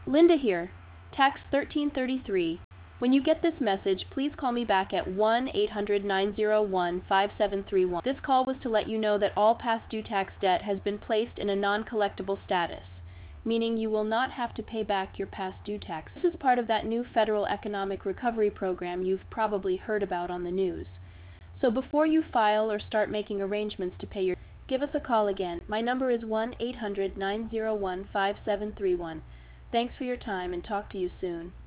Linda here. Tax 1333. When you get this message, please call me back at 1-800-901-5731. This call was to let you know that all past due tax debt has been placed in a non-collectible status, meaning you will not have to pay back your past due tax. This is part of that new federal economic recovery program you've probably heard about on the news. So before you file or start making arrangements to pay your, give us a call again. My number is 1-800-901-5731. Thanks for your time and talk to you soon.